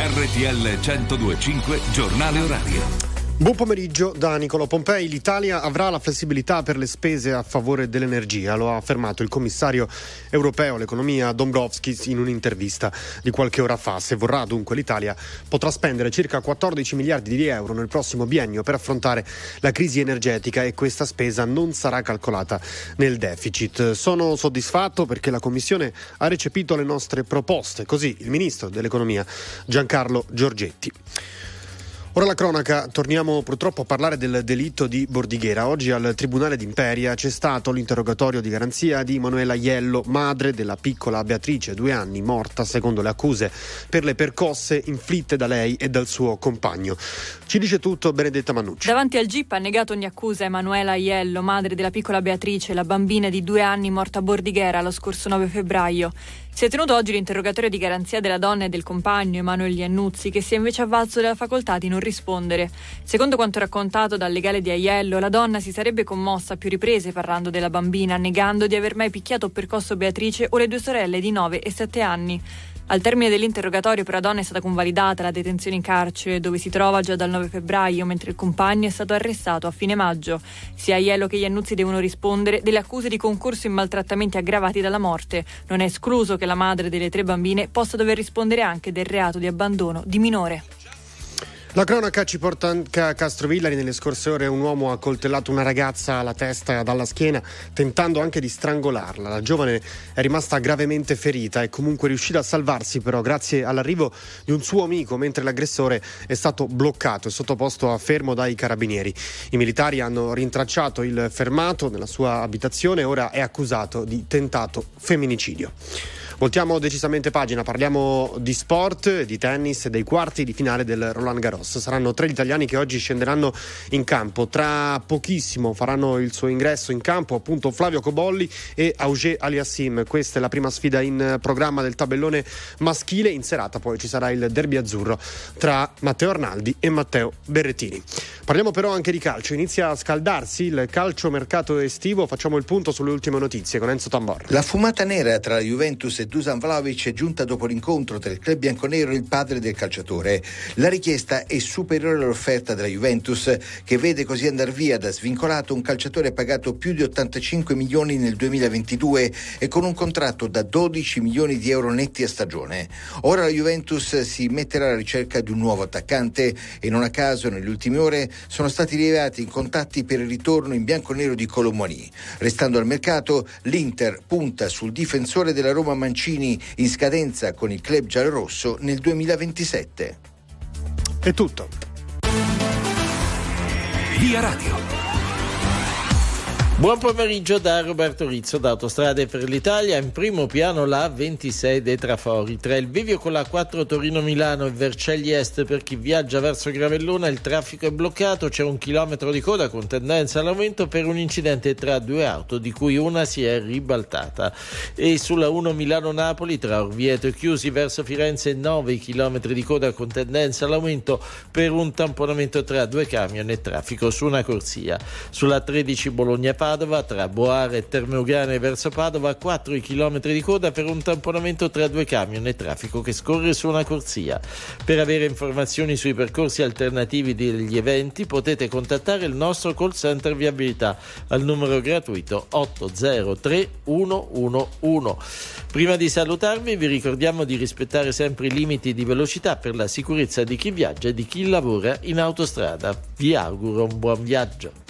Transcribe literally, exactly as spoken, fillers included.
R T L centodue e cinque giornale orario. Buon pomeriggio da Nicolò Pompei. L'Italia avrà la flessibilità per le spese a favore dell'energia, lo ha affermato il commissario europeo all'economia Dombrovskis in un'intervista di qualche ora fa. Se vorrà, dunque, l'Italia potrà spendere circa quattordici miliardi di euro nel prossimo biennio per affrontare la crisi energetica e questa spesa non sarà calcolata nel deficit. Sono soddisfatto perché la Commissione ha recepito le nostre proposte, così il ministro dell'economia Giancarlo Giorgetti. Ora la cronaca, torniamo purtroppo a parlare del delitto di Bordighera. Oggi al Tribunale d'Imperia c'è stato l'interrogatorio di garanzia di Manuela Iello, madre della piccola Beatrice, due anni, morta secondo le accuse per le percosse inflitte da lei e dal suo compagno. Ci dice tutto Benedetta Mannucci. Davanti al G I P ha negato ogni accusa Emanuela Iello, madre della piccola Beatrice, la bambina di due anni morta a Bordighera lo scorso nove febbraio. Si è tenuto oggi l'interrogatorio di garanzia della donna e del compagno Emanuele Iannuzzi, che si è invece avvalso della facoltà di non rispondere. Secondo quanto raccontato dal legale di Aiello, la donna si sarebbe commossa a più riprese parlando della bambina, negando di aver mai picchiato o percosso Beatrice o le due sorelle di nove e sette anni. Al termine dell'interrogatorio per la donna è stata convalidata la detenzione in carcere, dove si trova già dal nove febbraio, mentre il compagno è stato arrestato a fine maggio. Sia Aiello che Iannuzzi devono rispondere delle accuse di concorso in maltrattamenti aggravati dalla morte. Non è escluso che la madre delle tre bambine possa dover rispondere anche del reato di abbandono di minore. La cronaca ci porta anche a Castrovillari. Nelle scorse ore un uomo ha coltellato una ragazza alla testa dalla schiena, tentando anche di strangolarla. La giovane è rimasta gravemente ferita e comunque riuscita a salvarsi, però grazie all'arrivo di un suo amico, mentre l'aggressore è stato bloccato e sottoposto a fermo dai carabinieri. I militari hanno rintracciato il fermato nella sua abitazione e ora è accusato di tentato femminicidio. Voltiamo decisamente pagina, parliamo di sport, di tennis e dei quarti di finale del Roland Garros. Saranno tre gli italiani che oggi scenderanno in campo. Tra pochissimo faranno il suo ingresso in campo appunto Flavio Cobolli e Auger Aliassime. Questa è la prima sfida in programma del tabellone maschile. In serata poi ci sarà il derby azzurro tra Matteo Arnaldi e Matteo Berrettini. Parliamo però anche di calcio. Inizia a scaldarsi il calciomercato estivo. Facciamo il punto sulle ultime notizie con Enzo Tambor. La fumata nera tra la Juventus e Dusan Vlahovic è giunta dopo l'incontro tra il club bianconero e il padre del calciatore. La richiesta è superiore all'offerta della Juventus, che vede così andar via da svincolato un calciatore pagato più di ottantacinque milioni nel duemilaventidue e con un contratto da dodici milioni di euro netti a stagione. Ora la Juventus si metterà alla ricerca di un nuovo attaccante e non a caso nelle ultime ore sono stati rilevati contatti per il ritorno in bianconero di Kolo Muani. Restando al mercato, l'Inter punta sul difensore della Roma Mancini, in scadenza con il club giallorosso nel duemilaventisette. È tutto. Via Radio. Buon pomeriggio da Roberto Rizzo da Autostrade per l'Italia. In primo piano la ventisei dei Trafori. Tra il bivio con la quattro Torino-Milano e Vercelli Est per chi viaggia verso Gravellona il traffico è bloccato, c'è un chilometro di coda con tendenza all'aumento per un incidente tra due auto di cui una si è ribaltata. E sulla uno Milano-Napoli tra Orvieto e Chiusi verso Firenze nove chilometri di coda con tendenza all'aumento per un tamponamento tra due camion e traffico su una corsia. Sulla tredici Bologna-Padova tra Boare e Termeugane verso Padova quattro chilometri di coda per un tamponamento tra due camion e traffico che scorre su una corsia. Per avere informazioni sui percorsi alternativi degli eventi potete contattare il nostro call center viabilità al numero gratuito otto zero tre uno uno uno. Prima di salutarvi vi ricordiamo di rispettare sempre i limiti di velocità per la sicurezza di chi viaggia e di chi lavora in autostrada. Vi auguro un buon viaggio.